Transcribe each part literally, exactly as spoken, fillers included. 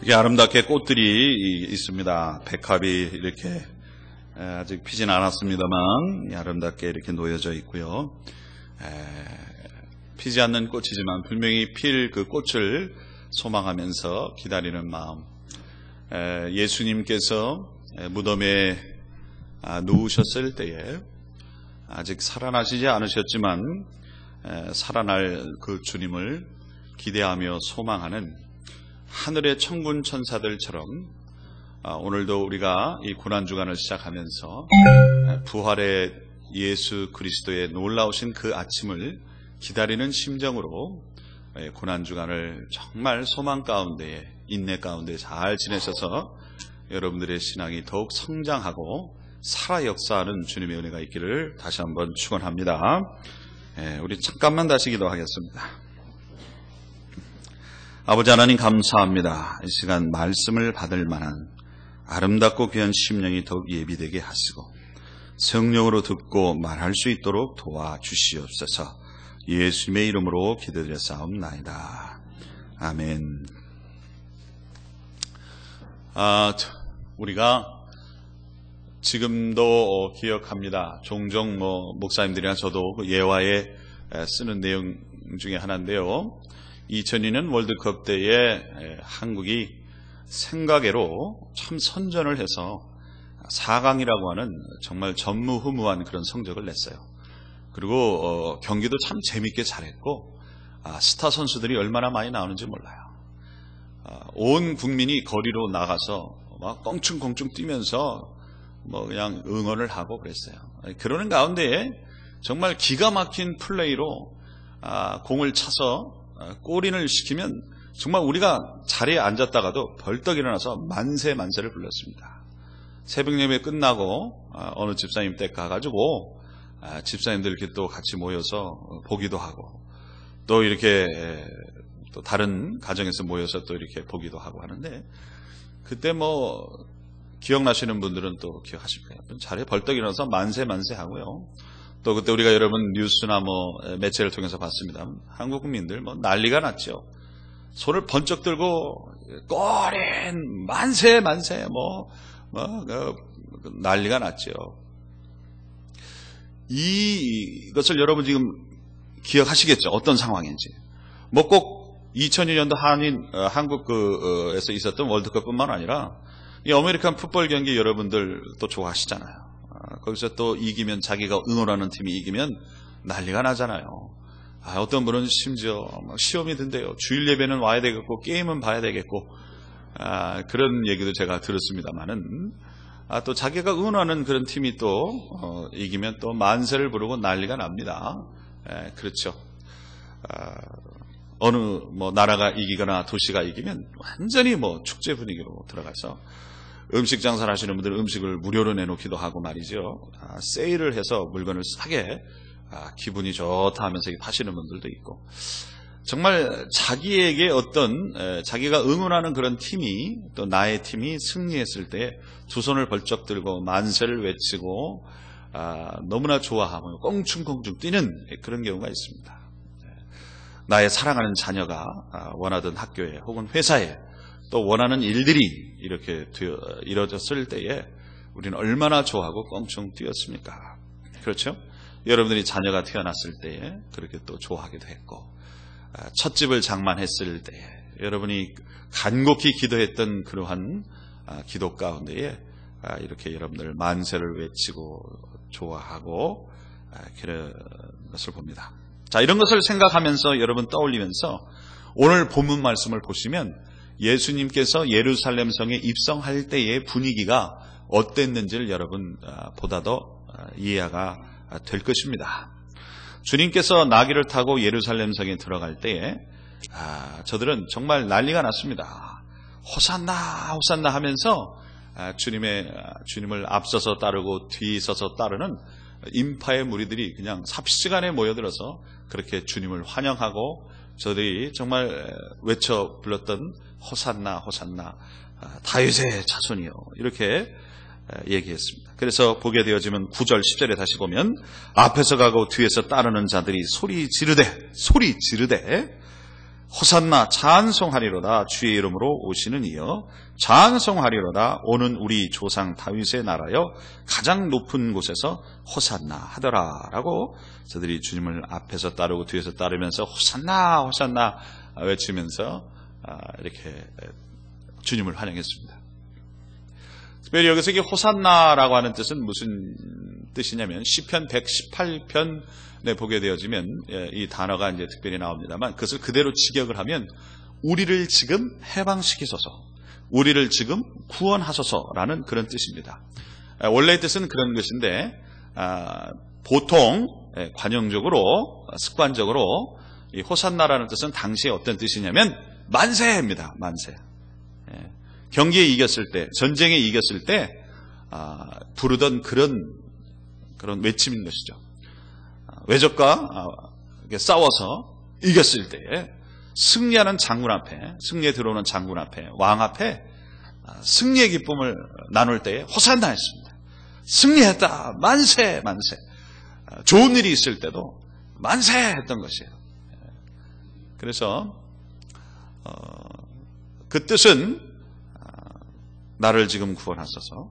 이렇게 아름답게 꽃들이 있습니다. 백합이 이렇게 아직 피진 않았습니다만 아름답게 이렇게 놓여져 있고요. 피지 않는 꽃이지만 분명히 필 그 꽃을 소망하면서 기다리는 마음. 예수님께서 무덤에 누우셨을 때에 아직 살아나시지 않으셨지만 살아날 그 주님을 기대하며 소망하는 하늘의 천군 천사들처럼 오늘도 우리가 이 고난주간을 시작하면서 부활의 예수 그리스도의 놀라우신 그 아침을 기다리는 심정으로 고난주간을 정말 소망 가운데 인내 가운데 잘 지내셔서 여러분들의 신앙이 더욱 성장하고 살아 역사하는 주님의 은혜가 있기를 다시 한번 축원합니다. 우리 잠깐만 다시 기도하겠습니다. 아버지 하나님 감사합니다. 이 시간 말씀을 받을 만한 아름답고 귀한 심령이 더욱 예비되게 하시고 성령으로 듣고 말할 수 있도록 도와주시옵소서. 예수님의 이름으로 기도드렸사옵나이다. 아멘. 아, 우리가 지금도 기억합니다. 종종 뭐 목사님들이나 저도 예화에 쓰는 내용 중에 하나인데요. 이천이 년 월드컵 때에 한국이 생각외로 참 선전을 해서 사 강이라고 하는 정말 전무후무한 그런 성적을 냈어요. 그리고 어, 경기도 참 재밌게 잘했고 아, 스타 선수들이 얼마나 많이 나오는지 몰라요. 아, 온 국민이 거리로 나가서 막 껑충껑충 뛰면서 뭐 그냥 응원을 하고 그랬어요. 그러는 가운데 정말 기가 막힌 플레이로 아, 공을 차서 골인을 시키면 정말 우리가 자리에 앉았다가도 벌떡 일어나서 만세 만세를 불렀습니다. 새벽 예배 끝나고 어느 집사님 댁 가가지고 집사님들 이렇게 또 같이 모여서 보기도 하고 또 이렇게 또 다른 가정에서 모여서 또 이렇게 보기도 하고 하는데 그때 뭐 기억나시는 분들은 또 기억하실 거예요. 자리에 벌떡 일어나서 만세 만세 하고요. 또 그때 우리가 여러분 뉴스나 뭐 매체를 통해서 봤습니다. 한국 국민들 뭐 난리가 났죠. 손을 번쩍 들고 꼬린 만세 만세 뭐, 뭐 그, 난리가 났죠. 이, 이것을 여러분 지금 기억하시겠죠? 어떤 상황인지. 뭐 꼭 이천이 년도 한인 어, 한국에서 있었던 월드컵뿐만 아니라 이 아메리칸 풋볼 경기 여러분들 또 좋아하시잖아요. 거기서 또 이기면 자기가 응원하는 팀이 이기면 난리가 나잖아요. 아, 어떤 분은 심지어 막 시험이 든대요. 주일 예배는 와야 되겠고 게임은 봐야 되겠고 아, 그런 얘기도 제가 들었습니다만은 아, 또 자기가 응원하는 그런 팀이 또 어, 이기면 또 만세를 부르고 난리가 납니다. 에, 그렇죠. 아, 어느 뭐 나라가 이기거나 도시가 이기면 완전히 뭐 축제 분위기로 들어가서 음식 장사를 하시는 분들 음식을 무료로 내놓기도 하고 말이죠. 아, 세일을 해서 물건을 싸게 아, 기분이 좋다 하면서 파시는 분들도 있고 정말 자기에게 어떤 에, 자기가 응원하는 그런 팀이 또 나의 팀이 승리했을 때 두 손을 벌쩍 들고 만세를 외치고 아, 너무나 좋아하고 꽁충꽁충 뛰는 그런 경우가 있습니다. 나의 사랑하는 자녀가 아, 원하던 학교에 혹은 회사에 또 원하는 일들이 이렇게 이루어졌을 때에 우리는 얼마나 좋아하고 껑충 뛰었습니까? 그렇죠? 여러분들이 자녀가 태어났을 때에 그렇게 또 좋아하기도 했고 첫 집을 장만했을 때에 여러분이 간곡히 기도했던 그러한 기도 가운데에 이렇게 여러분들 만세를 외치고 좋아하고 그런 것을 봅니다. 자, 이런 것을 생각하면서 여러분 떠올리면서 오늘 본문 말씀을 보시면 예수님께서 예루살렘 성에 입성할 때의 분위기가 어땠는지를 여러분 보다 더 이해가 될 것입니다. 주님께서 나귀를 타고 예루살렘 성에 들어갈 때에 아, 저들은 정말 난리가 났습니다. 호산나 호산나 하면서 아, 주님의 주님을 앞서서 따르고 뒤서서 따르는 인파의 무리들이 그냥 삽시간에 모여들어서 그렇게 주님을 환영하고 저들이 정말 외쳐 불렀던 호산나 호산나 다윗의 자손이요 이렇게 얘기했습니다. 그래서 보게 되어지면 구 절 십 절에 다시 보면 앞에서 가고 뒤에서 따르는 자들이 소리 지르되 소리 지르되 호산나 찬송하리로다 주의 이름으로 오시는 이여 찬송하리로다 오는 우리 조상 다윗의 나라여 가장 높은 곳에서 호산나 하더라 라고 저들이 주님을 앞에서 따르고 뒤에서 따르면서 호산나 호산나 외치면서 이렇게 주님을 환영했습니다. 특별히 여기서 이게 호산나라고 하는 뜻은 무슨 뜻이냐면 시편 백십팔 편에 보게 되어지면 이 단어가 이제 특별히 나옵니다만 그것을 그대로 직역을 하면 우리를 지금 해방시키소서, 우리를 지금 구원하소서라는 그런 뜻입니다. 원래의 뜻은 그런 것인데 보통 관용적으로 습관적으로 이 호산나라는 뜻은 당시에 어떤 뜻이냐면 만세입니다. 만세. 경기에 이겼을 때, 전쟁에 이겼을 때 부르던 그런 그런 외침인 것이죠. 외적과 싸워서 이겼을 때에 승리하는 장군 앞에, 승리에 들어오는 장군 앞에, 왕 앞에 승리의 기쁨을 나눌 때에 호산나 했습니다. 승리했다. 만세, 만세. 좋은 일이 있을 때도 만세 했던 것이에요. 그래서 어, 그 뜻은 나를 지금 구원하소서.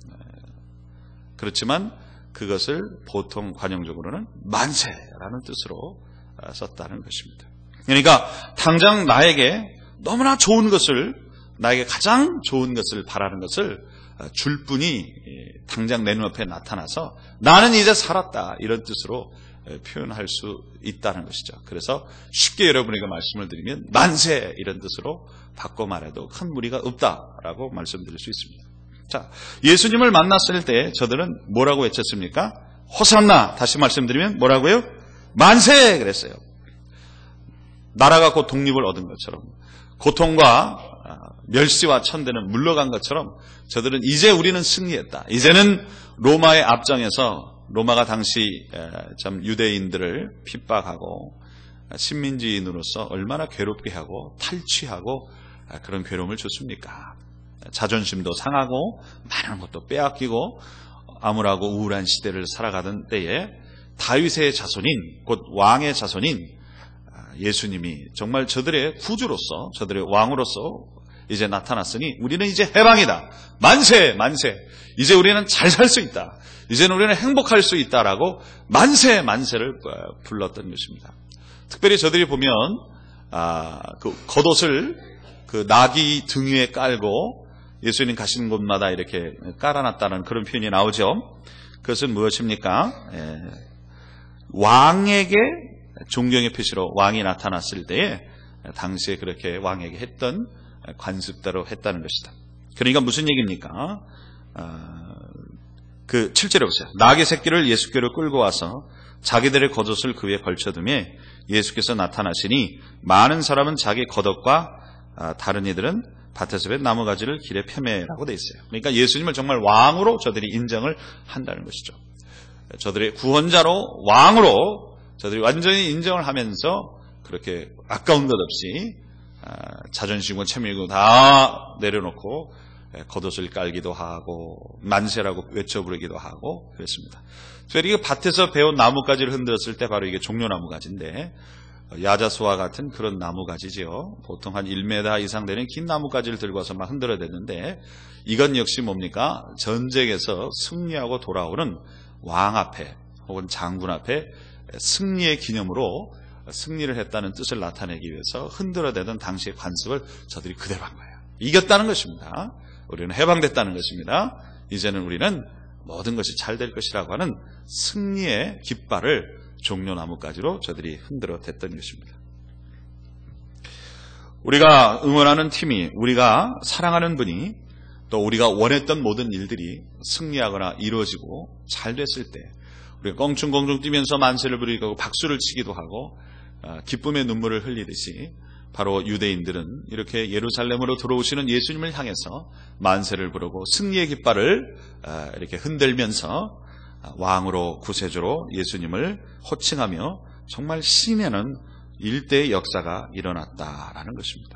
그렇지만 그것을 보통 관용적으로는 만세라는 뜻으로 썼다는 것입니다. 그러니까 당장 나에게 너무나 좋은 것을, 나에게 가장 좋은 것을 바라는 것을 줄 분이 당장 내 눈앞에 나타나서 나는 이제 살았다 이런 뜻으로 표현할 수 있다는 것이죠. 그래서 쉽게 여러분에게 말씀을 드리면 만세 이런 뜻으로 바꿔 말해도 큰 무리가 없다라고 말씀드릴 수 있습니다. 자, 예수님을 만났을 때 저들은 뭐라고 외쳤습니까? 호산나. 다시 말씀드리면 뭐라고요? 만세 그랬어요. 나라가 곧 독립을 얻은 것처럼 고통과 멸시와 천대는 물러간 것처럼 저들은 이제 우리는 승리했다. 이제는 로마의 앞장에서, 로마가 당시 참 유대인들을 핍박하고 식민지인으로서 얼마나 괴롭게 하고 탈취하고 그런 괴로움을 줬습니까? 자존심도 상하고 많은 것도 빼앗기고 암울하고 우울한 시대를 살아가던 때에 다윗의 자손인, 곧 왕의 자손인 예수님이 정말 저들의 구주로서, 저들의 왕으로서 이제 나타났으니 우리는 이제 해방이다. 만세, 만세. 이제 우리는 잘 살 수 있다. 이제는 우리는 행복할 수 있다라고 만세, 만세를 불렀던 것입니다. 특별히 저들이 보면 아, 그 겉옷을 그 나귀 등 위에 깔고 예수님 가시는 곳마다 이렇게 깔아놨다는 그런 표현이 나오죠. 그것은 무엇입니까? 예, 왕에게 존경의 표시로 왕이 나타났을 때에 당시에 그렇게 왕에게 했던 관습대로 했다는 것이다. 그러니까 무슨 얘기입니까? 어, 그 칠 절에 보세요. 나귀 새끼를 예수께로 끌고 와서 자기들의 겉옷을 그 위에 걸쳐두며 예수께서 나타나시니 많은 사람은 자기 겉옷과 아, 다른 이들은 밭에서 벤 나무가지를 길에 펴매라고 돼 있어요. 그러니까 예수님을 정말 왕으로 저들이 인정을 한다는 것이죠. 저들의 구원자로, 왕으로 저들이 완전히 인정을 하면서 그렇게 아까운 것 없이 자존심과 체밀고 다 내려놓고 겉옷을 깔기도 하고 만세라고 외쳐 부르기도 하고 그랬습니다. 특별히 밭에서 베온 나무가지를 흔들었을 때 바로 이게 종려나무가지인데 야자수와 같은 그런 나무가지죠. 보통 한 일 미터 이상 되는 긴 나무가지를 들고 와서 막 흔들어댔는데 이건 역시 뭡니까? 전쟁에서 승리하고 돌아오는 왕 앞에 혹은 장군 앞에 승리의 기념으로 승리를 했다는 뜻을 나타내기 위해서 흔들어대던 당시의 관습을 저들이 그대로 한 거예요. 이겼다는 것입니다. 우리는 해방됐다는 것입니다. 이제는 우리는 모든 것이 잘 될 것이라고 하는 승리의 깃발을 종려나무가지로 저들이 흔들어댔던 것입니다. 우리가 응원하는 팀이, 우리가 사랑하는 분이, 또 우리가 원했던 모든 일들이 승리하거나 이루어지고 잘 됐을 때 우리가 껑충껑충 뛰면서 만세를 부르기도 하고 박수를 치기도 하고 기쁨의 눈물을 흘리듯이 바로 유대인들은 이렇게 예루살렘으로 들어오시는 예수님을 향해서 만세를 부르고 승리의 깃발을 이렇게 흔들면서 왕으로 구세주로 예수님을 호칭하며 정말 신에는 일대의 역사가 일어났다라는 것입니다.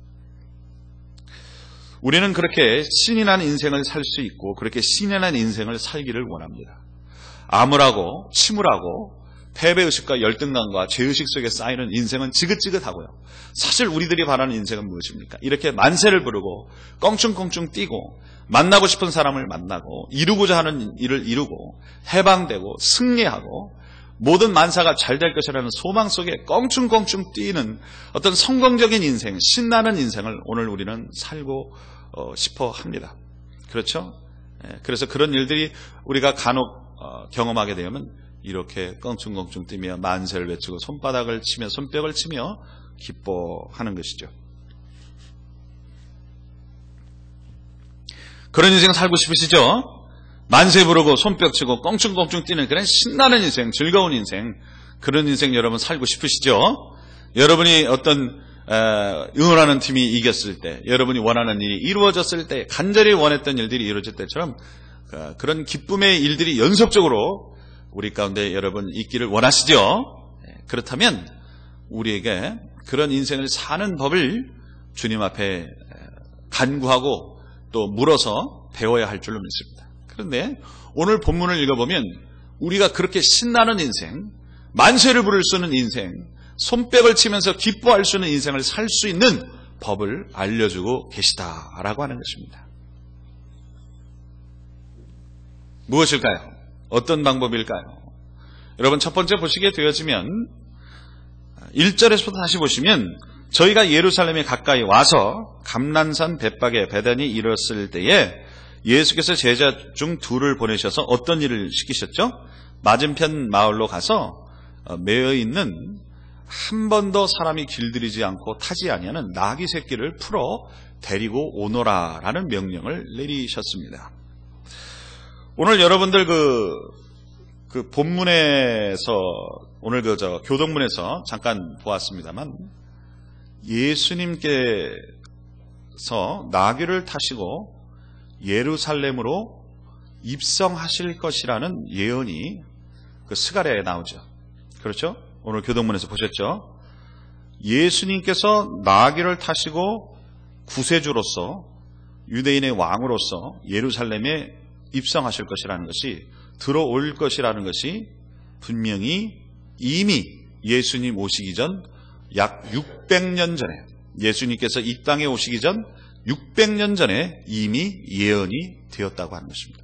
우리는 그렇게 신이 난 인생을 살 수 있고 그렇게 신이 난 인생을 살기를 원합니다. 암울하고 침울하고 패배의식과 열등감과 죄의식 속에 쌓이는 인생은 지긋지긋하고요. 사실 우리들이 바라는 인생은 무엇입니까? 이렇게 만세를 부르고 껑충껑충 뛰고 만나고 싶은 사람을 만나고 이루고자 하는 일을 이루고 해방되고 승리하고 모든 만사가 잘 될 것이라는 소망 속에 껑충껑충 뛰는 어떤 성공적인 인생, 신나는 인생을 오늘 우리는 살고 싶어 합니다. 그렇죠? 그래서 그런 일들이 우리가 간혹 경험하게 되면 이렇게 껑충껑충 뛰며 만세를 외치고 손바닥을 치며 손뼉을 치며 기뻐하는 것이죠. 그런 인생 살고 싶으시죠? 만세 부르고 손뼉 치고 껑충껑충 뛰는 그런 신나는 인생, 즐거운 인생, 그런 인생 여러분 살고 싶으시죠? 여러분이 어떤 응원하는 팀이 이겼을 때, 여러분이 원하는 일이 이루어졌을 때, 간절히 원했던 일들이 이루어질 때처럼 그런 기쁨의 일들이 연속적으로 우리 가운데 여러분 있기를 원하시죠? 그렇다면 우리에게 그런 인생을 사는 법을 주님 앞에 간구하고 또 물어서 배워야 할 줄로 믿습니다. 그런데 오늘 본문을 읽어보면 우리가 그렇게 신나는 인생, 만세를 부를 수 있는 인생, 손뼉을 치면서 기뻐할 수 있는 인생을 살 수 있는 법을 알려주고 계시다라고 하는 것입니다. 무엇일까요? 어떤 방법일까요? 여러분 첫 번째 보시게 되어지면 일 절에서부터 다시 보시면 저희가 예루살렘에 가까이 와서 감난산 벳박에 베단이 이르렀을 때에 예수께서 제자 중 둘을 보내셔서 어떤 일을 시키셨죠? 맞은편 마을로 가서 매여 있는 한 번도 사람이 길들이지 않고 타지 아니하는 나귀 새끼를 풀어 데리고 오너라라는 명령을 내리셨습니다. 오늘 여러분들 그, 그 본문에서 오늘 그 저 교동문에서 잠깐 보았습니다만 예수님께서 나귀를 타시고 예루살렘으로 입성하실 것이라는 예언이 그 스가랴에 나오죠. 그렇죠? 오늘 교동문에서 보셨죠? 예수님께서 나귀를 타시고 구세주로서 유대인의 왕으로서 예루살렘에 입성하실 것이라는 것이 들어올 것이라는 것이 분명히 이미 예수님 오시기 전 약 육백 년 전에 예수님께서 이 땅에 오시기 전 육백 년 전에 이미 예언이 되었다고 하는 것입니다.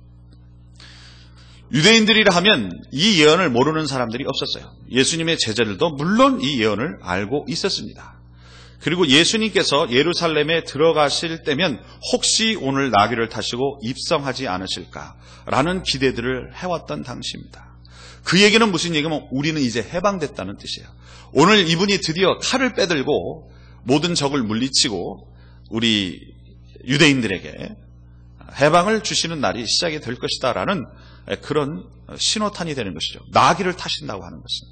유대인들이라 하면 이 예언을 모르는 사람들이 없었어요. 예수님의 제자들도 물론 이 예언을 알고 있었습니다. 그리고 예수님께서 예루살렘에 들어가실 때면 혹시 오늘 나귀를 타시고 입성하지 않으실까라는 기대들을 해왔던 당시입니다. 그 얘기는 무슨 얘기냐면 우리는 이제 해방됐다는 뜻이에요. 오늘 이분이 드디어 칼을 빼들고 모든 적을 물리치고 우리 유대인들에게 해방을 주시는 날이 시작이 될 것이다라는 그런 신호탄이 되는 것이죠. 나귀를 타신다고 하는 것은.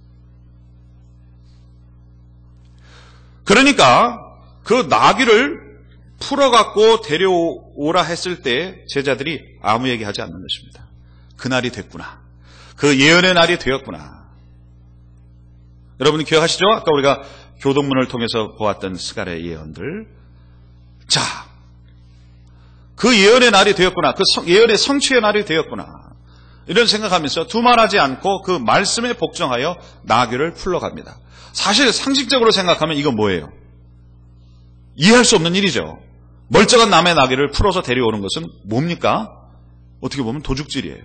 그러니까 그 나귀를 풀어갖고 데려오라 했을 때 제자들이 아무 얘기하지 않는 것입니다. 그날이 됐구나. 그 예언의 날이 되었구나. 여러분 기억하시죠? 아까 우리가 교동문을 통해서 보았던 스가랴의 예언들. 자, 그 예언의 날이 되었구나. 그 예언의 성취의 날이 되었구나. 이런 생각하면서 두말하지 않고 그 말씀에 복종하여 나귀를 풀러갑니다. 사실 상식적으로 생각하면 이건 뭐예요? 이해할 수 없는 일이죠. 멀쩡한 남의 나귀를 풀어서 데려오는 것은 뭡니까? 어떻게 보면 도둑질이에요.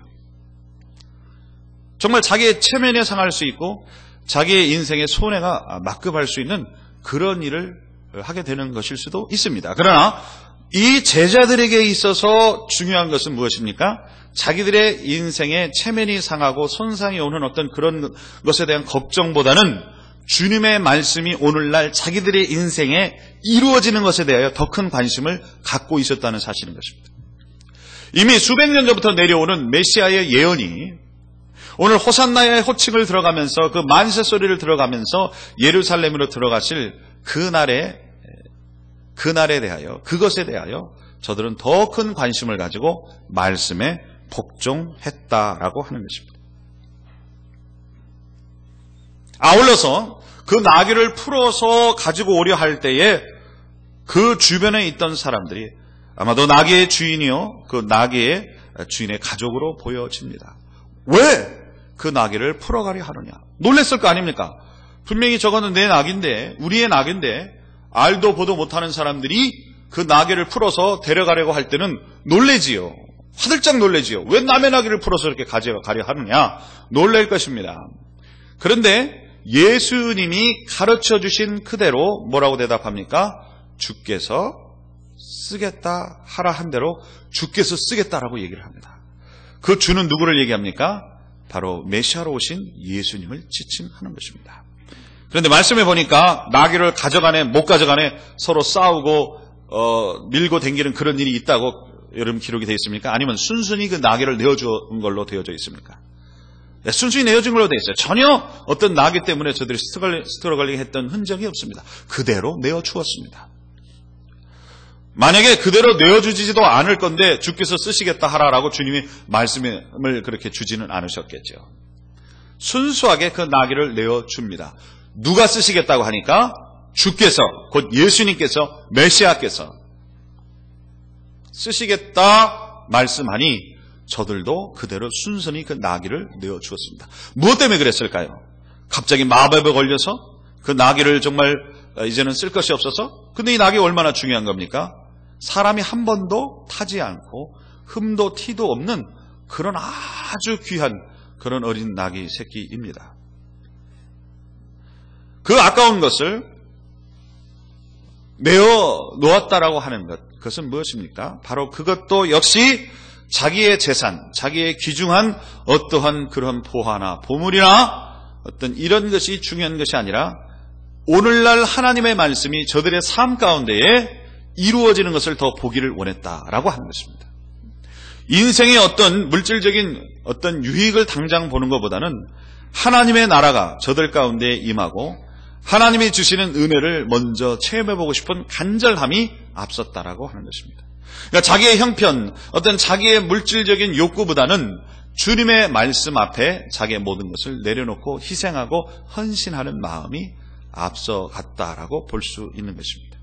정말 자기의 체면에 상할 수 있고 자기의 인생의 손해가 막급할 수 있는 그런 일을 하게 되는 것일 수도 있습니다. 그러나 이 제자들에게 있어서 중요한 것은 무엇입니까? 자기들의 인생에 체면이 상하고 손상이 오는 어떤 그런 것에 대한 걱정보다는 주님의 말씀이 오늘날 자기들의 인생에 이루어지는 것에 대하여 더 큰 관심을 갖고 있었다는 사실인 것입니다. 이미 수백 년 전부터 내려오는 메시아의 예언이 오늘 호산나의 호칭을 들어가면서 그 만세 소리를 들어가면서 예루살렘으로 들어가실 그날에 그날에 대하여 그것에 대하여 저들은 더 큰 관심을 가지고 말씀에 복종했다라고 하는 것입니다. 아울러서 그 나귀를 풀어서 가지고 오려 할 때에 그 주변에 있던 사람들이 아마도 나귀의 주인이요 그 나귀의 주인의 가족으로 보여집니다. 왜? 그 나귀를 풀어가려 하느냐. 놀랬을 거 아닙니까? 분명히 저거는 내 나귀인데, 우리의 나귀인데 알도 보도 못하는 사람들이 그 나귀를 풀어서 데려가려고 할 때는 놀래지요. 화들짝 놀래지요. 왜 남의 나귀를 풀어서 이렇게 가져가려 하느냐. 놀랄 것입니다. 그런데 예수님이 가르쳐 주신 그대로 뭐라고 대답합니까? 주께서 쓰겠다 하라 한 대로 주께서 쓰겠다라고 얘기를 합니다. 그 주는 누구를 얘기합니까? 바로 메시아로 오신 예수님을 지칭하는 것입니다. 그런데 말씀해 보니까 나귀를 가져가네 못 가져가네 서로 싸우고 어, 밀고 댕기는 그런 일이 있다고 여러분 기록이 되어 있습니까? 아니면 순순히 그 나귀를 내어준 걸로 되어져 있습니까? 네, 순순히 내어준 걸로 되어 있어요. 전혀 어떤 나귀 때문에 저들이 스트러글링 했던 흔적이 없습니다. 그대로 내어주었습니다. 만약에 그대로 내어주지도 않을 건데 주께서 쓰시겠다 하라라고 주님이 말씀을 그렇게 주지는 않으셨겠죠. 순수하게 그 나귀를 내어줍니다. 누가 쓰시겠다고 하니까 주께서, 곧 예수님께서, 메시아께서 쓰시겠다 말씀하니 저들도 그대로 순순히 그 나귀를 내어주었습니다. 무엇 때문에 그랬을까요? 갑자기 마법에 걸려서 그 나귀를 정말 이제는 쓸 것이 없어서? 근데 이 나귀가 얼마나 중요한 겁니까? 사람이 한 번도 타지 않고 흠도 티도 없는 그런 아주 귀한 그런 어린 나귀 새끼입니다. 그 아까운 것을 내어 놓았다라고 하는 것, 그것은 무엇입니까? 바로 그것도 역시 자기의 재산, 자기의 귀중한 어떠한 그런 보화나 보물이나 어떤 이런 것이 중요한 것이 아니라 오늘날 하나님의 말씀이 저들의 삶 가운데에 이루어지는 것을 더 보기를 원했다라고 하는 것입니다. 인생의 어떤 물질적인 어떤 유익을 당장 보는 것보다는 하나님의 나라가 저들 가운데 임하고 하나님이 주시는 은혜를 먼저 체험해보고 싶은 간절함이 앞섰다라고 하는 것입니다. 그러니까 자기의 형편, 어떤 자기의 물질적인 욕구보다는 주님의 말씀 앞에 자기의 모든 것을 내려놓고 희생하고 헌신하는 마음이 앞서갔다라고 볼 수 있는 것입니다.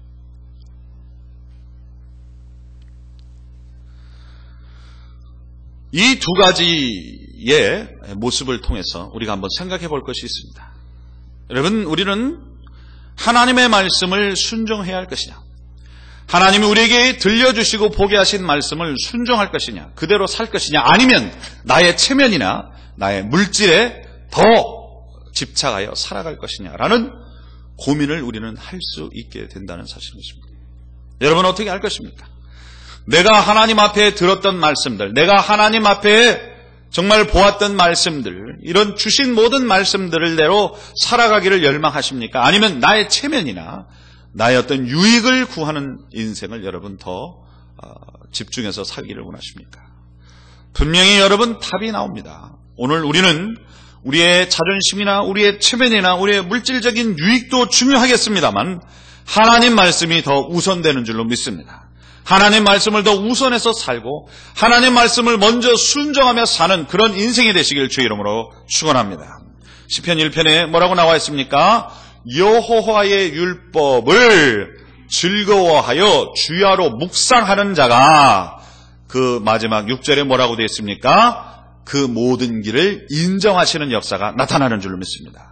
이 두 가지의 모습을 통해서 우리가 한번 생각해 볼 것이 있습니다. 여러분, 우리는 하나님의 말씀을 순종해야 할 것이냐, 하나님이 우리에게 들려주시고 보게 하신 말씀을 순종할 것이냐, 그대로 살 것이냐, 아니면 나의 체면이나 나의 물질에 더 집착하여 살아갈 것이냐라는 고민을 우리는 할 수 있게 된다는 사실입니다. 여러분, 어떻게 할 것입니까? 내가 하나님 앞에 들었던 말씀들, 내가 하나님 앞에 정말 보았던 말씀들, 이런 주신 모든 말씀들을 대로 살아가기를 열망하십니까? 아니면 나의 체면이나 나의 어떤 유익을 구하는 인생을 여러분 더 집중해서 살기를 원하십니까? 분명히 여러분 답이 나옵니다. 오늘 우리는 우리의 자존심이나 우리의 체면이나 우리의 물질적인 유익도 중요하겠습니다만 하나님 말씀이 더 우선되는 줄로 믿습니다. 하나님 말씀을 더 우선해서 살고 하나님 말씀을 먼저 순종하며 사는 그런 인생이 되시길 주의 이름으로 축원합니다. 시편 일 편에 뭐라고 나와 있습니까? 여호와의 율법을 즐거워하여 주야로 묵상하는 자가, 그 마지막 육 절에 뭐라고 되어 있습니까? 그 모든 길을 인정하시는 역사가 나타나는 줄로 믿습니다.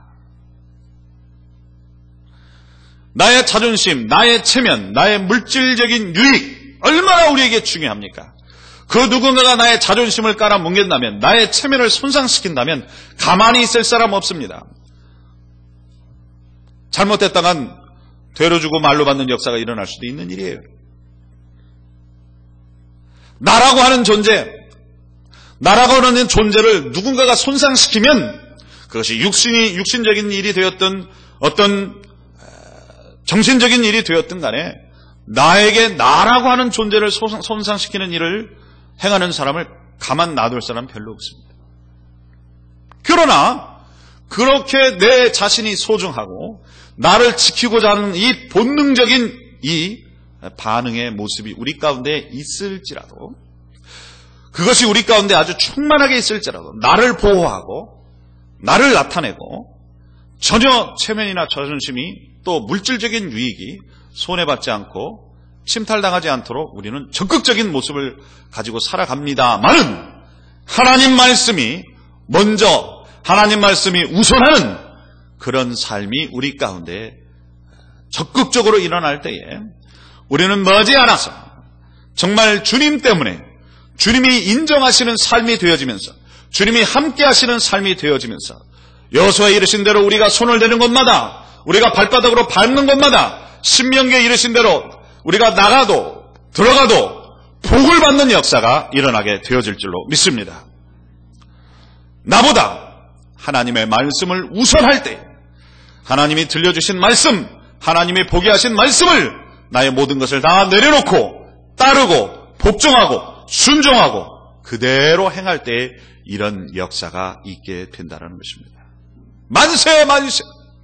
나의 자존심, 나의 체면, 나의 물질적인 유익 얼마나 우리에게 중요합니까? 그 누군가가 나의 자존심을 깔아뭉갠다면, 나의 체면을 손상시킨다면 가만히 있을 사람 없습니다. 잘못했다간 되려주고 말로 받는 역사가 일어날 수도 있는 일이에요. 나라고 하는 존재, 나라고 하는 존재를 누군가가 손상시키면 그것이 육신이, 육신적인 일이 되었던 어떤 정신적인 일이 되었든 간에 나에게 나라고 하는 존재를 손상시키는 일을 행하는 사람을 가만 놔둘 사람 별로 없습니다. 그러나 그렇게 내 자신이 소중하고 나를 지키고자 하는 이 본능적인 이 반응의 모습이 우리 가운데 있을지라도, 그것이 우리 가운데 아주 충만하게 있을지라도 나를 보호하고 나를 나타내고 전혀 체면이나 자존심이 또 물질적인 유익이 손해받지 않고 침탈당하지 않도록 우리는 적극적인 모습을 가지고 살아갑니다만은 하나님 말씀이 먼저 하나님 말씀이 우선하는 그런 삶이 우리 가운데 적극적으로 일어날 때에 우리는 머지않아서 정말 주님 때문에 주님이 인정하시는 삶이 되어지면서 주님이 함께 하시는 삶이 되어지면서 여호수아에 이르신 대로 우리가 손을 대는 곳마다 우리가 발바닥으로 밟는 곳마다 신명기에 이르신 대로 우리가 나가도 들어가도 복을 받는 역사가 일어나게 되어질 줄로 믿습니다. 나보다 하나님의 말씀을 우선할 때 하나님이 들려주신 말씀, 하나님이 보게 하신 말씀을 나의 모든 것을 다 내려놓고 따르고 복종하고 순종하고 그대로 행할 때 이런 역사가 있게 된다는 것입니다. 만세 만세!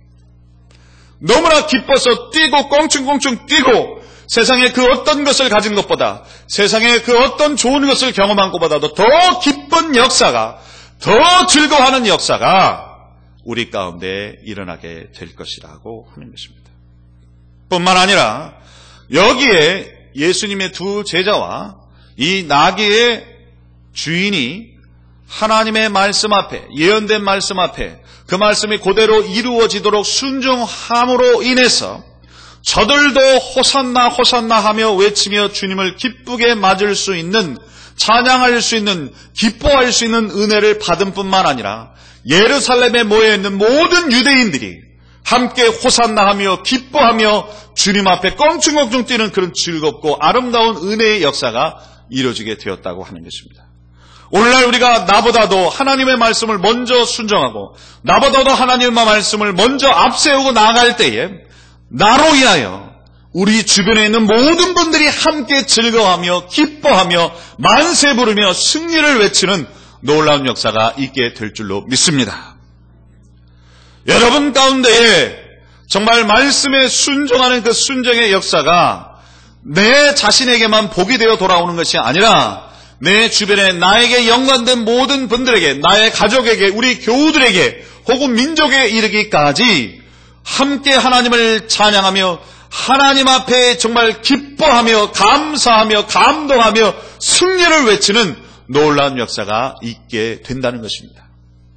너무나 기뻐서 뛰고 껑충껑충 뛰고 세상에 그 어떤 것을 가진 것보다 세상에 그 어떤 좋은 것을 경험한 것보다도 더 기쁜 역사가 더 즐거워하는 역사가 우리 가운데 일어나게 될 것이라고 하는 것입니다. 뿐만 아니라 여기에 예수님의 두 제자와 이 나귀의 주인이 하나님의 말씀 앞에 예언된 말씀 앞에 그 말씀이 그대로 이루어지도록 순종함으로 인해서 저들도 호산나 호산나 하며 외치며 주님을 기쁘게 맞을 수 있는 찬양할 수 있는 기뻐할 수 있는 은혜를 받은 뿐만 아니라 예루살렘에 모여있는 모든 유대인들이 함께 호산나 하며 기뻐하며 주님 앞에 껑충껑충 뛰는 그런 즐겁고 아름다운 은혜의 역사가 이루어지게 되었다고 하는 것입니다. 오늘날 우리가 나보다도 하나님의 말씀을 먼저 순종하고 나보다도 하나님의 말씀을 먼저 앞세우고 나아갈 때에 나로 인하여 우리 주변에 있는 모든 분들이 함께 즐거워하며 기뻐하며 만세 부르며 승리를 외치는 놀라운 역사가 있게 될 줄로 믿습니다. 여러분 가운데에 정말 말씀에 순종하는 그 순종의 역사가 내 자신에게만 복이 되어 돌아오는 것이 아니라 내 주변에 나에게 연관된 모든 분들에게, 나의 가족에게, 우리 교우들에게 혹은 민족에 이르기까지 함께 하나님을 찬양하며 하나님 앞에 정말 기뻐하며 감사하며 감동하며 승리를 외치는 놀라운 역사가 있게 된다는 것입니다.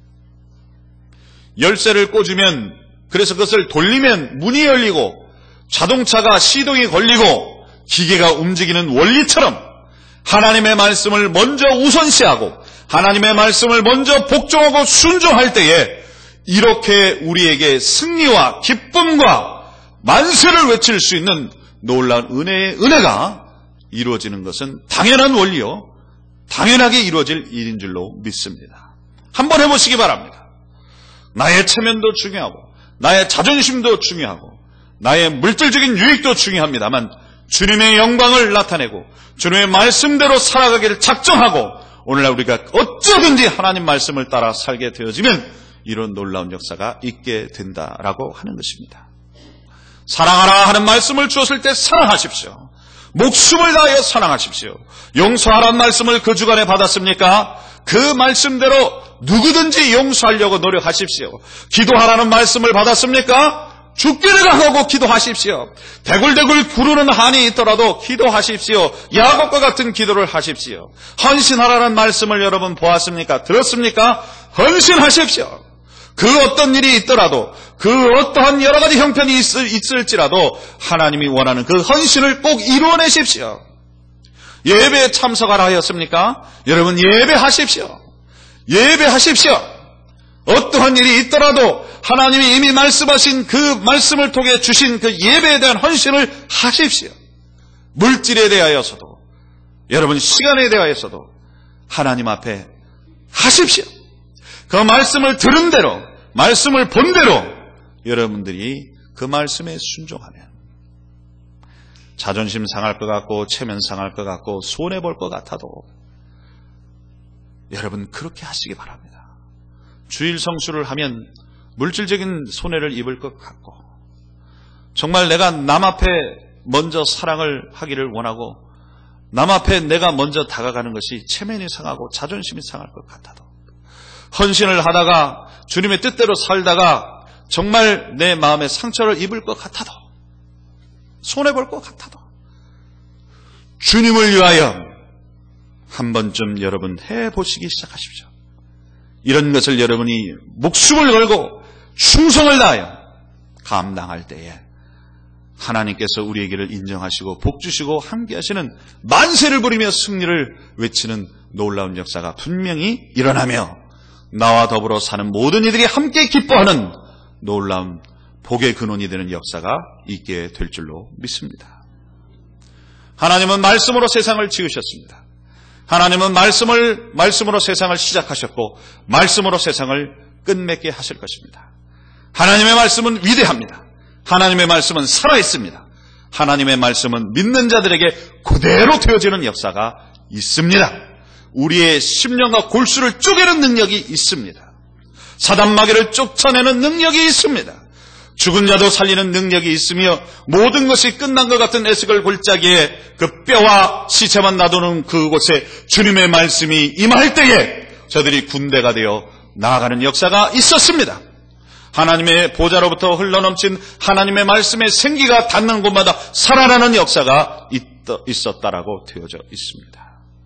열쇠를 꽂으면, 그래서 그것을 돌리면 문이 열리고 자동차가 시동이 걸리고 기계가 움직이는 원리처럼 하나님의 말씀을 먼저 우선시하고 하나님의 말씀을 먼저 복종하고 순종할 때에 이렇게 우리에게 승리와 기쁨과 만세를 외칠 수 있는 놀라운 은혜의 은혜가 이루어지는 것은 당연한 원리요, 당연하게 이루어질 일인 줄로 믿습니다. 한번 해보시기 바랍니다. 나의 체면도 중요하고 나의 자존심도 중요하고 나의 물질적인 유익도 중요합니다만 주님의 영광을 나타내고 주님의 말씀대로 살아가기를 작정하고 오늘날 우리가 어쩌든지 하나님 말씀을 따라 살게 되어지면 이런 놀라운 역사가 있게 된다라고 하는 것입니다. 사랑하라 하는 말씀을 주었을 때 사랑하십시오. 목숨을 다하여 사랑하십시오. 용서하라는 말씀을 그 주간에 받았습니까? 그 말씀대로 누구든지 용서하려고 노력하십시오. 기도하라는 말씀을 받았습니까? 죽기를 각오하고 기도하십시오. 대굴대굴 구르는 한이 있더라도 기도하십시오. 야곱과 같은 기도를 하십시오. 헌신하라는 말씀을 여러분 보았습니까? 들었습니까? 헌신하십시오. 그 어떤 일이 있더라도 그 어떠한 여러 가지 형편이 있을, 있을지라도 하나님이 원하는 그 헌신을 꼭 이루어내십시오. 예배에 참석하라 하였습니까? 여러분 예배하십시오. 예배하십시오. 어떠한 일이 있더라도 하나님이 이미 말씀하신 그 말씀을 통해 주신 그 예배에 대한 헌신을 하십시오. 물질에 대하여서도 여러분 시간에 대하여서도 하나님 앞에 하십시오. 그 말씀을 들은 대로 말씀을 본 대로 여러분들이 그 말씀에 순종하면 자존심 상할 것 같고 체면 상할 것 같고 손해볼 것 같아도 여러분 그렇게 하시기 바랍니다. 주일 성수를 하면 물질적인 손해를 입을 것 같고 정말 내가 남 앞에 먼저 사랑을 하기를 원하고 남 앞에 내가 먼저 다가가는 것이 체면이 상하고 자존심이 상할 것 같아도 헌신을 하다가 주님의 뜻대로 살다가 정말 내 마음에 상처를 입을 것 같아도 손해볼 것 같아도 주님을 위하여 한 번쯤 여러분 해보시기 시작하십시오. 이런 것을 여러분이 목숨을 걸고 충성을 다하여 감당할 때에 하나님께서 우리에게를 인정하시고 복주시고 함께하시는 만세를 부리며 승리를 외치는 놀라운 역사가 분명히 일어나며 나와 더불어 사는 모든 이들이 함께 기뻐하는 놀라운 복의 근원이 되는 역사가 있게 될 줄로 믿습니다. 하나님은 말씀으로 세상을 지으셨습니다. 하나님은 말씀을, 말씀으로 세상을 시작하셨고 말씀으로 세상을 끝맺게 하실 것입니다. 하나님의 말씀은 위대합니다. 하나님의 말씀은 살아있습니다. 하나님의 말씀은 믿는 자들에게 그대로 되어지는 역사가 있습니다. 우리의 심령과 골수를 쪼개는 능력이 있습니다. 사단 마귀를 쫓아내는 능력이 있습니다. 죽은 자도 살리는 능력이 있으며 모든 것이 끝난 것 같은 에스겔 골짜기에 그 뼈와 시체만 놔두는 그곳에 주님의 말씀이 임할 때에 저들이 군대가 되어 나아가는 역사가 있었습니다. 하나님의 보좌로부터 흘러넘친 하나님의 말씀의 생기가 닿는 곳마다 살아나는 역사가 있었다라고 되어져 있습니다.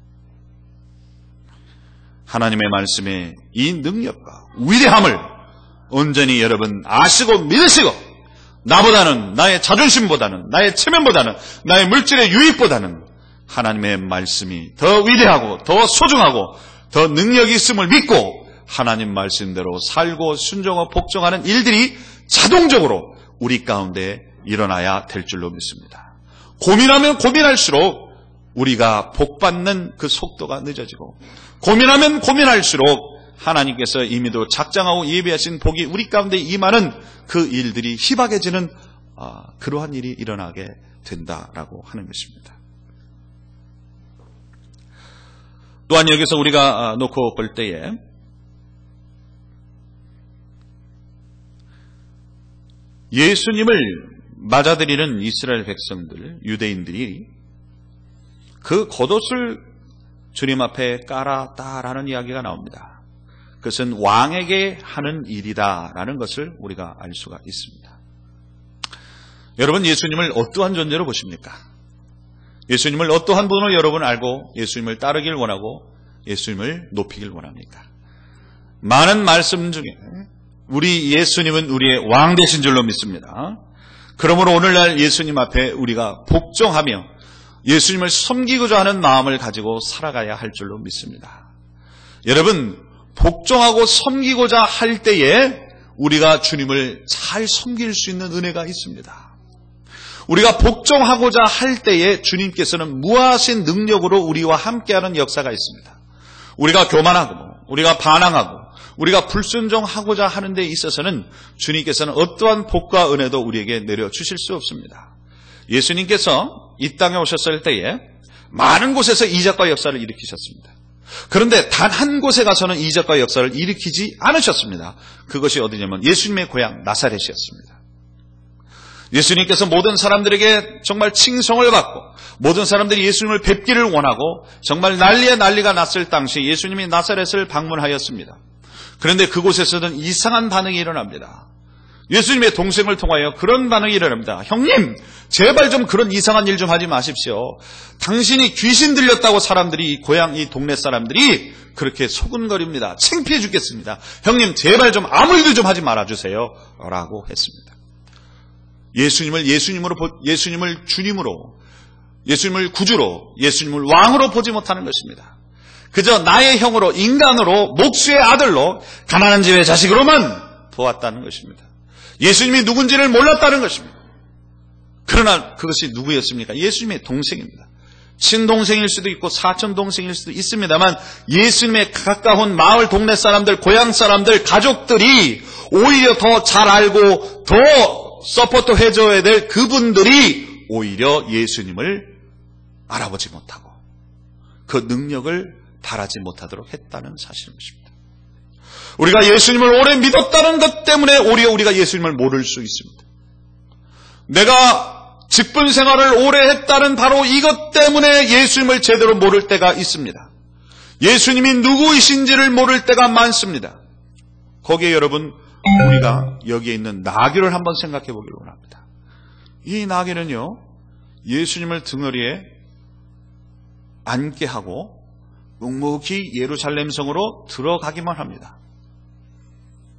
하나님의 말씀의 이 능력과 위대함을 온전히 여러분 아시고 믿으시고 나보다는, 나의 자존심보다는, 나의 체면보다는, 나의 물질의 유익보다는 하나님의 말씀이 더 위대하고 더 소중하고 더 능력이 있음을 믿고 하나님 말씀대로 살고 순종하고 복종하는 일들이 자동적으로 우리 가운데 일어나야 될 줄로 믿습니다. 고민하면 고민할수록 우리가 복받는 그 속도가 늦어지고 고민하면 고민할수록 하나님께서 이미도 작정하고 예비하신 복이 우리 가운데 임하는 그 일들이 희박해지는 그러한 일이 일어나게 된다라고 하는 것입니다. 또한 여기서 우리가 놓고 볼 때에 예수님을 맞아들이는 이스라엘 백성들, 유대인들이 그 겉옷을 주님 앞에 깔았다라는 이야기가 나옵니다. 그것은 왕에게 하는 일이다라는 것을 우리가 알 수가 있습니다. 여러분, 예수님을 어떠한 존재로 보십니까? 예수님을 어떠한 분으로 여러분 알고 예수님을 따르길 원하고 예수님을 높이길 원합니까? 많은 말씀 중에 우리 예수님은 우리의 왕 되신 줄로 믿습니다. 그러므로 오늘날 예수님 앞에 우리가 복종하며 예수님을 섬기고자 하는 마음을 가지고 살아가야 할 줄로 믿습니다. 여러분, 복종하고 섬기고자 할 때에 우리가 주님을 잘 섬길 수 있는 은혜가 있습니다. 우리가 복종하고자 할 때에 주님께서는 무하신 능력으로 우리와 함께하는 역사가 있습니다. 우리가 교만하고 우리가 반항하고 우리가 불순종하고자 하는 데 있어서는 주님께서는 어떠한 복과 은혜도 우리에게 내려주실 수 없습니다. 예수님께서 이 땅에 오셨을 때에 많은 곳에서 이적과 역사를 일으키셨습니다. 그런데 단 한 곳에 가서는 이적과 역사를 일으키지 않으셨습니다. 그것이 어디냐면 예수님의 고향 나사렛이었습니다. 예수님께서 모든 사람들에게 정말 칭송을 받고 모든 사람들이 예수님을 뵙기를 원하고 정말 난리에 난리가 났을 당시 예수님이 나사렛을 방문하였습니다. 그런데 그곳에서는 이상한 반응이 일어납니다. 예수님의 동생을 통하여 그런 반응이 일어납니다. 형님, 제발 좀 그런 이상한 일 좀 하지 마십시오. 당신이 귀신 들렸다고 사람들이, 고향 이 동네 사람들이 그렇게 소근거립니다. 창피해 죽겠습니다. 형님, 제발 좀 아무 일도 좀 하지 말아주세요. 라고 했습니다. 예수님을 예수님으로, 예수님을 주님으로, 예수님을 구주로, 예수님을 왕으로 보지 못하는 것입니다. 그저 나의 형으로, 인간으로, 목수의 아들로, 가난한 집의 자식으로만 보았다는 것입니다. 예수님이 누군지를 몰랐다는 것입니다. 그러나 그것이 누구였습니까? 예수님의 동생입니다. 친동생일 수도 있고 사촌동생일 수도 있습니다만 예수님의 가까운 마을 동네 사람들, 고향 사람들, 가족들이 오히려 더 잘 알고 더 서포트 해줘야 될 그분들이 오히려 예수님을 알아보지 못하고 그 능력을 바라지 못하도록 했다는 사실인 것입니다. 우리가 예수님을 오래 믿었다는 것 때문에 오히려 우리가 예수님을 모를 수 있습니다. 내가 직분 생활을 오래 했다는 바로 이것 때문에 예수님을 제대로 모를 때가 있습니다. 예수님이 누구이신지를 모를 때가 많습니다. 거기에 여러분, 우리가 여기에 있는 나귀를 한번 생각해 보기를 원합니다. 이 나귀는요, 예수님을 등허리에 앉게 하고 묵묵히 예루살렘 성으로 들어가기만 합니다.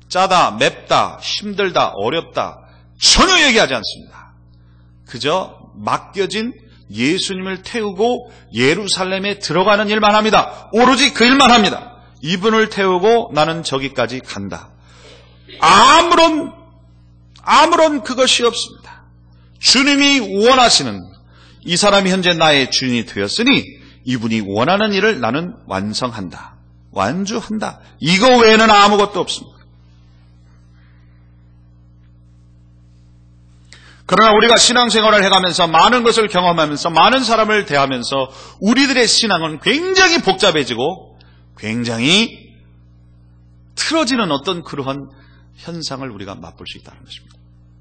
짜다, 맵다, 힘들다, 어렵다 전혀 얘기하지 않습니다. 그저 맡겨진 예수님을 태우고 예루살렘에 들어가는 일만 합니다. 오로지 그 일만 합니다. 이분을 태우고 나는 저기까지 간다. 아무런 아무런 그것이 없습니다. 주님이 원하시는, 이 사람이 현재 나의 주인이 되었으니 이분이 원하는 일을 나는 완성한다, 완주한다. 이거 외에는 아무것도 없습니다. 그러나 우리가 신앙생활을 해가면서 많은 것을 경험하면서 많은 사람을 대하면서 우리들의 신앙은 굉장히 복잡해지고 굉장히 틀어지는 어떤 그러한 현상을 우리가 맛볼 수 있다는 것입니다.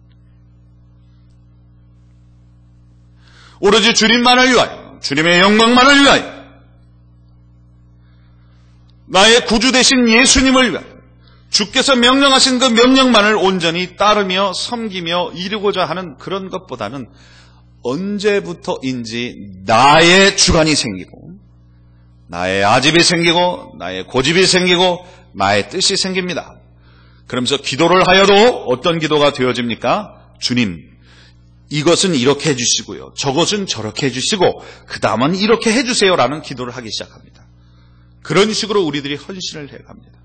오로지 주님만을 위하여, 주님의 영광만을 위하여, 나의 구주 되신 예수님을 위하여 주께서 명령하신 그 명령만을 온전히 따르며 섬기며 이루고자 하는 그런 것보다는 언제부터인지 나의 주관이 생기고 나의 아집이 생기고 나의 고집이 생기고 나의 뜻이 생깁니다. 그러면서 기도를 하여도 어떤 기도가 되어집니까? 주님, 이것은 이렇게 해주시고요, 저것은 저렇게 해주시고 그 다음은 이렇게 해주세요라는 기도를 하기 시작합니다. 그런 식으로 우리들이 헌신을 해갑니다.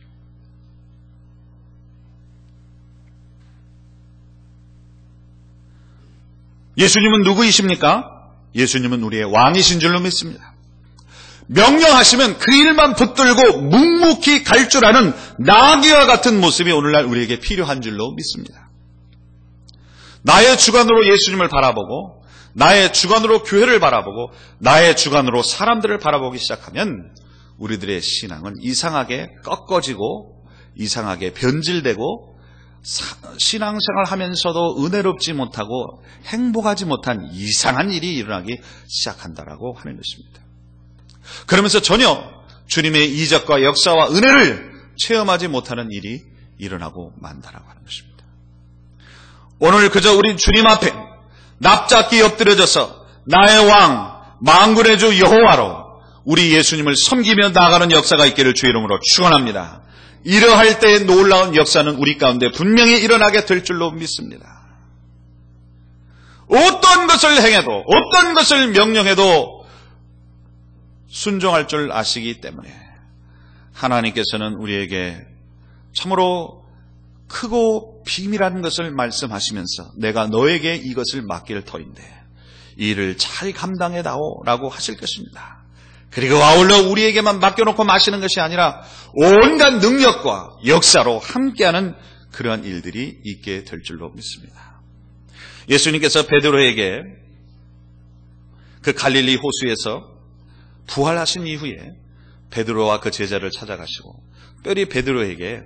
예수님은 누구이십니까? 예수님은 우리의 왕이신 줄로 믿습니다. 명령하시면 그 일만 붙들고 묵묵히 갈 줄 아는 나귀와 같은 모습이 오늘날 우리에게 필요한 줄로 믿습니다. 나의 주관으로 예수님을 바라보고 나의 주관으로 교회를 바라보고 나의 주관으로 사람들을 바라보기 시작하면 우리들의 신앙은 이상하게 꺾어지고 이상하게 변질되고 신앙생활 하면서도 은혜롭지 못하고 행복하지 못한 이상한 일이 일어나기 시작한다라고 하는 것입니다. 그러면서 전혀 주님의 이적과 역사와 은혜를 체험하지 못하는 일이 일어나고 만다라고 하는 것입니다. 오늘 그저 우리 주님 앞에 납작히 엎드려져서 나의 왕 만군의 주 여호와로 우리 예수님을 섬기며 나아가는 역사가 있기를 주의 이름으로 축원합니다. 이러할 때의 놀라운 역사는 우리 가운데 분명히 일어나게 될 줄로 믿습니다. 어떤 것을 행해도 어떤 것을 명령해도 순종할 줄 아시기 때문에 하나님께서는 우리에게 참으로 크고 비밀한 것을 말씀하시면서 내가 너에게 이것을 맡길 터인데 이 일을 잘 감당해다오 라고 하실 것입니다. 그리고 아울러 우리에게만 맡겨놓고 마시는 것이 아니라 온갖 능력과 역사로 함께하는 그러한 일들이 있게 될 줄로 믿습니다. 예수님께서 베드로에게 그 갈릴리 호수에서 부활하신 이후에 베드로와 그 제자를 찾아가시고 특별히 베드로에게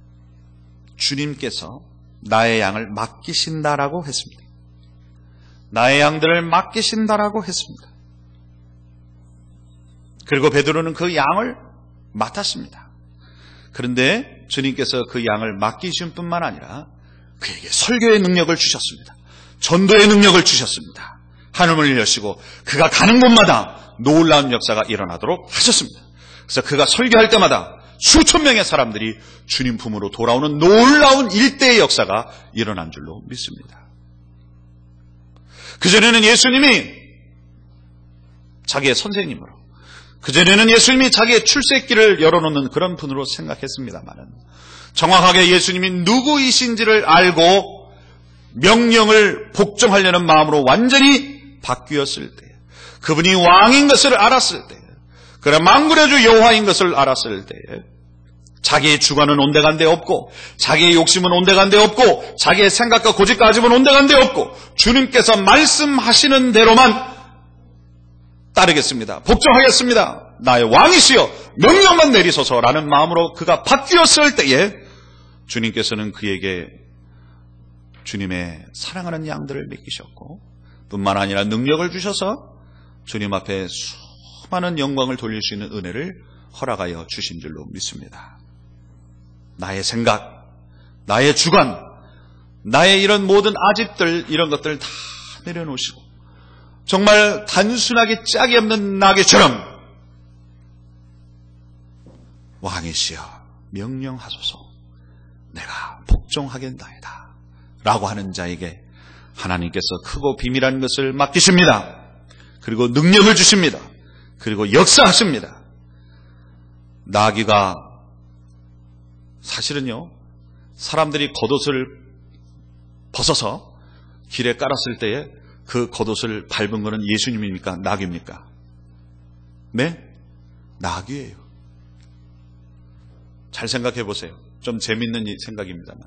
주님께서 나의 양을 맡기신다라고 했습니다. 나의 양들을 맡기신다라고 했습니다. 그리고 베드로는 그 양을 맡았습니다. 그런데 주님께서 그 양을 맡기신 뿐만 아니라 그에게 설교의 능력을 주셨습니다. 전도의 능력을 주셨습니다. 하늘문을 여시고 그가 가는 곳마다 놀라운 역사가 일어나도록 하셨습니다. 그래서 그가 설교할 때마다 수천 명의 사람들이 주님 품으로 돌아오는 놀라운 일대의 역사가 일어난 줄로 믿습니다. 그전에는 예수님이 자기의 선생님으로, 그전에는 예수님이 자기의 출세길을 열어놓는 그런 분으로 생각했습니다만은 정확하게 예수님이 누구이신지를 알고 명령을 복종하려는 마음으로 완전히 바뀌었을 때, 그분이 왕인 것을 알았을 때, 그래 만군의 주 여호와인 것을 알았을 때 자기의 주관은 온데간데 없고 자기의 욕심은 온데간데 없고 자기의 생각과 고집과 아집은 온데간데 없고 주님께서 말씀하시는 대로만 따르겠습니다. 복종하겠습니다. 나의 왕이시여 명령만 내리소서라는 마음으로 그가 바뀌었을 때에 주님께서는 그에게 주님의 사랑하는 양들을 맡기셨고 뿐만 아니라 능력을 주셔서 주님 앞에 수많은 영광을 돌릴 수 있는 은혜를 허락하여 주신 줄로 믿습니다. 나의 생각, 나의 주관, 나의 이런 모든 아집들 이런 것들 다 내려놓으시고 정말 단순하게 짝이 없는 나귀처럼 왕이시여 명령하소서 내가 복종하겠나이다 라고 하는 자에게 하나님께서 크고 비밀한 것을 맡기십니다. 그리고 능력을 주십니다. 그리고 역사하십니다. 나귀가 사실은요, 사람들이 겉옷을 벗어서 길에 깔았을 때에 그 겉옷을 밟은 것은 예수님입니까? 나귀입니까? 네? 나귀예요. 잘 생각해 보세요. 좀 재밌는 생각입니다만.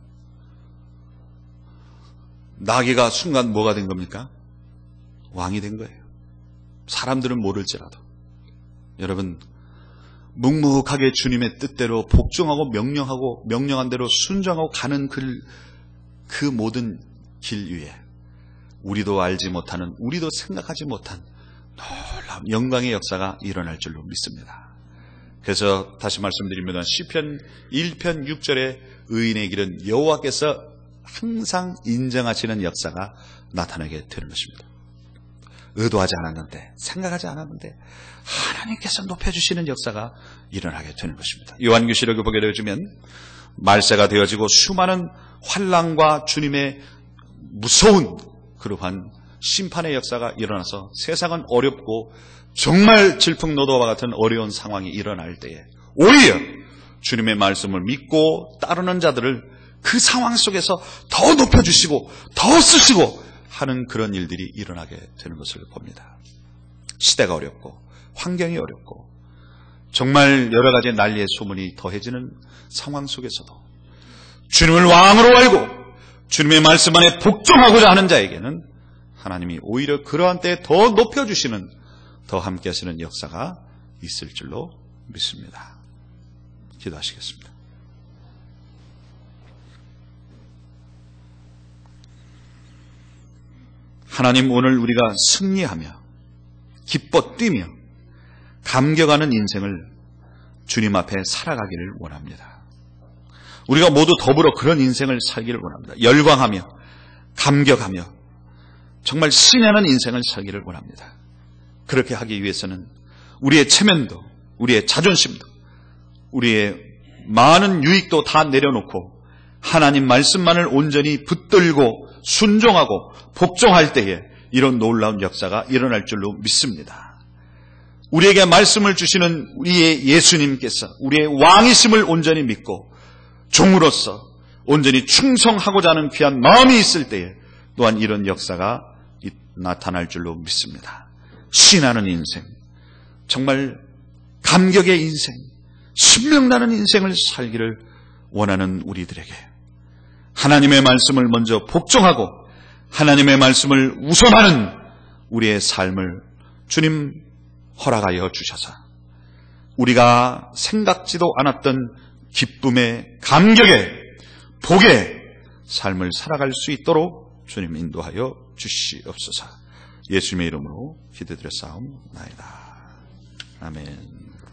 나귀가 순간 뭐가 된 겁니까? 왕이 된 거예요. 사람들은 모를지라도. 여러분, 묵묵하게 주님의 뜻대로 복종하고 명령하고 명령한 대로 순종하고 가는 그, 그 모든 길 위에 우리도 알지 못하는, 우리도 생각하지 못한 놀라운 영광의 역사가 일어날 줄로 믿습니다. 그래서 다시 말씀드립니다. 시편 일 편 육 절에 의인의 길은 여호와께서 항상 인정하시는 역사가 나타나게 되는 것입니다. 의도하지 않았는데, 생각하지 않았는데 하나님께서 높여주시는 역사가 일어나게 되는 것입니다. 요한계시록을 보게 되어지면 말세가 되어지고 수많은 환난과 주님의 무서운 그러한 심판의 역사가 일어나서 세상은 어렵고 정말 질풍노도와 같은 어려운 상황이 일어날 때에 오히려 주님의 말씀을 믿고 따르는 자들을 그 상황 속에서 더 높여주시고 더 쓰시고 하는 그런 일들이 일어나게 되는 것을 봅니다. 시대가 어렵고 환경이 어렵고 정말 여러 가지 난리의 소문이 더해지는 상황 속에서도 주님을 왕으로 알고 주님의 말씀 안에 복종하고자 하는 자에게는 하나님이 오히려 그러한 때에 더 높여주시는, 더 함께 하시는 역사가 있을 줄로 믿습니다. 기도하시겠습니다. 하나님, 오늘 우리가 승리하며 기뻐 뛰며 감격하는 인생을 주님 앞에 살아가기를 원합니다. 우리가 모두 더불어 그런 인생을 살기를 원합니다. 열광하며 감격하며 정말 신나는 인생을 살기를 원합니다. 그렇게 하기 위해서는 우리의 체면도, 우리의 자존심도, 우리의 많은 유익도 다 내려놓고 하나님 말씀만을 온전히 붙들고 순종하고 복종할 때에 이런 놀라운 역사가 일어날 줄로 믿습니다. 우리에게 말씀을 주시는 우리의 예수님께서 우리의 왕이심을 온전히 믿고 종으로서 온전히 충성하고자 하는 귀한 마음이 있을 때에 또한 이런 역사가 나타날 줄로 믿습니다. 신하는 인생, 정말 감격의 인생, 신명나는 인생을 살기를 원하는 우리들에게 하나님의 말씀을 먼저 복종하고 하나님의 말씀을 우선하는 우리의 삶을 주님 허락하여 주셔서 우리가 생각지도 않았던 기쁨의, 감격의, 복의 삶을 살아갈 수 있도록 주님 인도하여 주시옵소서. 예수님의 이름으로 기도드려 싸움나이다. 아멘.